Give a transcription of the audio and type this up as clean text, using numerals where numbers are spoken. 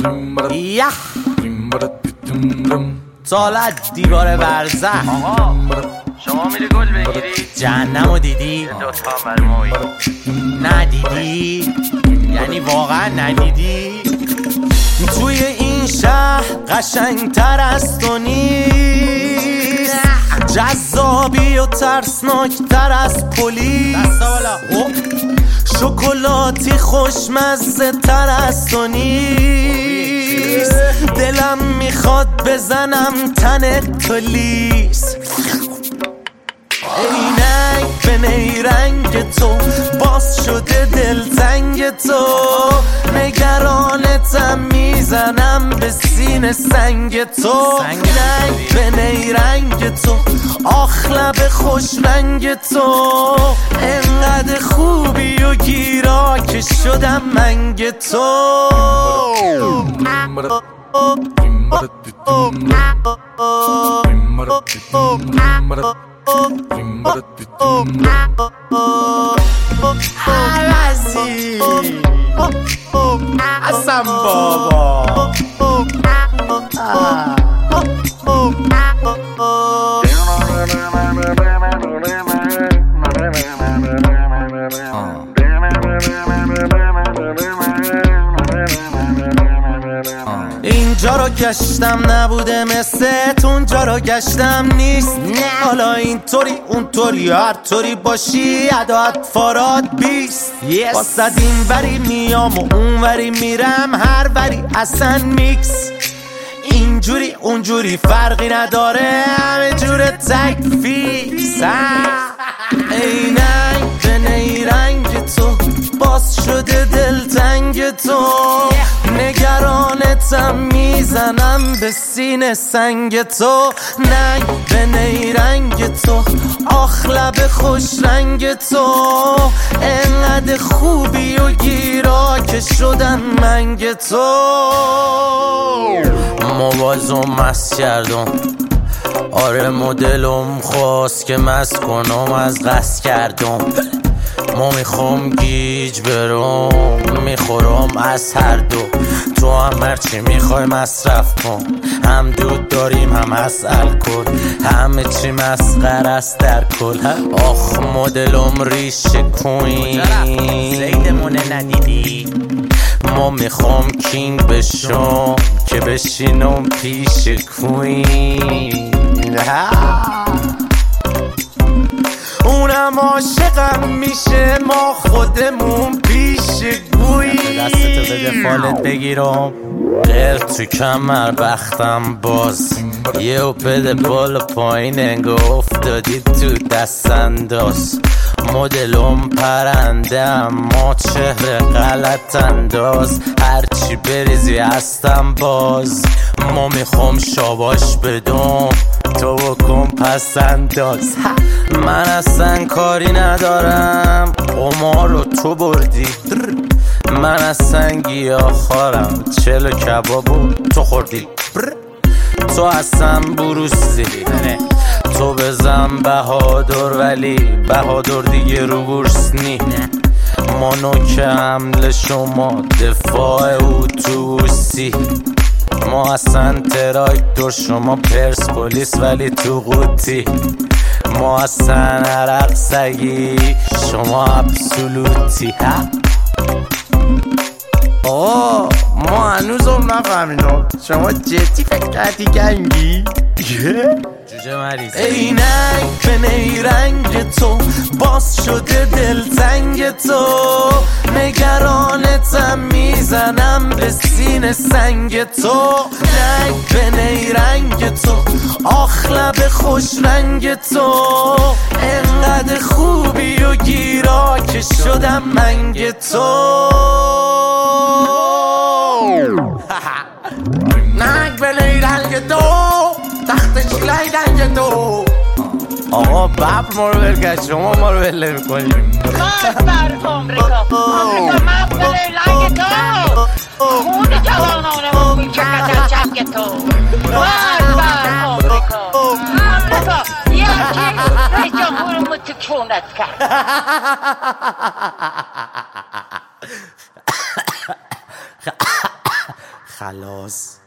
یه سالت دیوار برزخ. آقا شما میری گل بگیری؟ جهنمو دیدی؟ دوتا مرموی ندیدی؟ یعنی واقعا ندیدی؟ توی این شهر قشنگتر از تو نیست، جذابی و ترسناکتر از پلیس، شکلاتی خوشمزه تر از تو نیست، دلم میخواد بزنم تن تو لیس. عینک به نیرنگ تو باز شده دلتنگ تو، نگرانتم میزنم به سینه سنگ تو. عینک به نیرنگ تو آخ لب خوش رنگ تو، انقدر خوبی و گیرا که شدم منگ تو. عوضی حسن بابا اینجا رو گشتم نبوده مثل اونجا رو گشتم نیست، حالا اینطوری اونطوری هر طوری باشی عداد فاراد بیست. واسد این وری میام و اون وری میرم، هر وری اصلا میکس، اینجوری اونجوری فرقی نداره، همه جور تک فیکس. عینک به نیرنگ تو باز شده دلتنگ تو، نگرانتم میزنم به سینه سنگ تو. ننگ به نیرنگ تو آخ لب خوش رنگ تو، انقدر خوبی و گیرا که شدم منگ تو. موازم مست کردم، آره مدلم خواست که مست کنم از قصد کردم. ما میخوام گیج برم میخورم از هر دو، تو هم هرچی میخوای مصرف کن، هم دود داریم هم از الکل، همه چی مسخره است در کل. آخ مدلم ریشه کوین زیدمونه ندیدی، ما میخوام کینگ بشم که بشینم پیش کوین. اونم عاشقم میشه ما خودمون پیش گویی. دستتو بده فالت بگیرم غیر تو کمر بختم باز، یهو بده بالا پایین انگار افتادی تو دست انداز. مدلم پرنده اما چهره غلط انداز، هرچی بریزی هستم باز. ما میخوام شاباش بدم تو بکن پس انداز. من اصلا کاری ندارم قمار رو تو بردی، من اصلا گیاه خارم چلو کبابو تو خوردی. تو اصلا بروسی تو بزن بهادر، ولی بهادر دیگه رو بورس نی. ما نوک حمل شما دفاع اتوبوسی، ما اصلا تراکتور شما پرسپولیس ولی تو قوطی. ما اصلا عرق سگی شما ابسولوتی. آه ما هنوزم نفهمیدم شما جدی فکر کردی گنگی؟ جوجه مریض. عینک به نیرنگ تو باز شده دلتنگ تو، نگرانتم میزنم به سینه سنگ تو. ننگ به نیرنگ تو آخ لب خوش رنگ تو، انقدر خوبی و گیرا که شدم منگ تو. ننگ به نیرنگ تو تختش لیدنگ تو. آقا ببر ما رو برگشت شما ما رو بله میکنیم. مرد بر آمریکا مرد به لیلنگ تو، خون جوانانمون میچکد از جنگ تو. مرد بر آمریکا یکی رئیس جمهورمون تو کونت کرد. خلاص.